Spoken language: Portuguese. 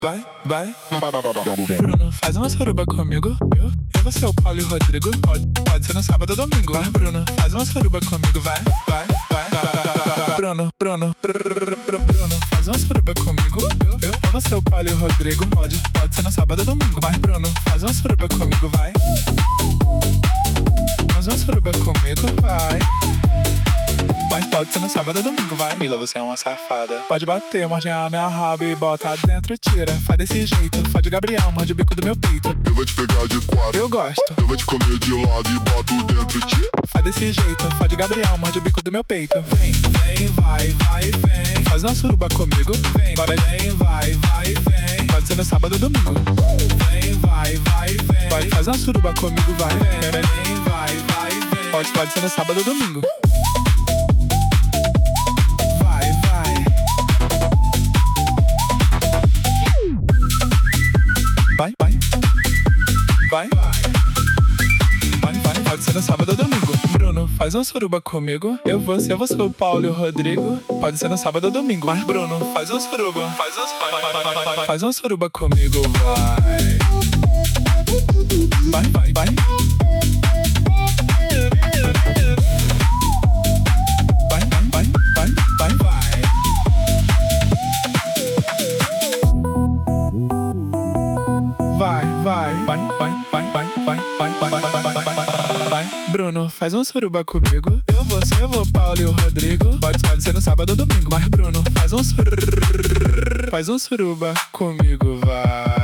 vai. Bruno, faz uma suruba comigo. Eu vou ser o Paulo e o Rodrigo. Pode ser no sábado ou domingo. Vai, Bruno, faz uma suruba comigo. Vai. Bruno, faz uma suruba comigo. Eu vou ser o Paulo e o Rodrigo. Pode ser no sábado ou domingo. Vai, Bruno, faz uma suruba comigo. Vai. Faz uma suruba comigo. Vai. Mas pode ser no sábado ou domingo, vai. Mila, você é uma safada. Pode bater, morde a minha raba e bota dentro, tira. Faz desse jeito, faz de Gabriel, morde o bico do meu peito. Eu vou te pegar de quatro, eu gosto. Eu vou te comer de lado e boto dentro, tira. Faz desse jeito, faz de Gabriel, morde o bico do meu peito. Vem, vai. Faz uma suruba comigo, vem. Agora vem, vai, vem. Pode ser no sábado ou domingo. Vem, vai. Faz uma suruba comigo, vai. Vem, vai. Pode ser no sábado ou domingo. Vai. Pode ser no sábado ou domingo. Bruno, faz uma suruba comigo. Eu vou ser o Paulo e o Rodrigo. Pode ser no sábado ou domingo. Mas Bruno, faz uma suruba. Faz uma suruba comigo. Vai. Vai. Bruno, faz uma suruba comigo. Eu vou ser o Paulo e o Rodrigo. Pode ser no sábado ou domingo. Mas Bruno, faz uma suruba comigo, vai.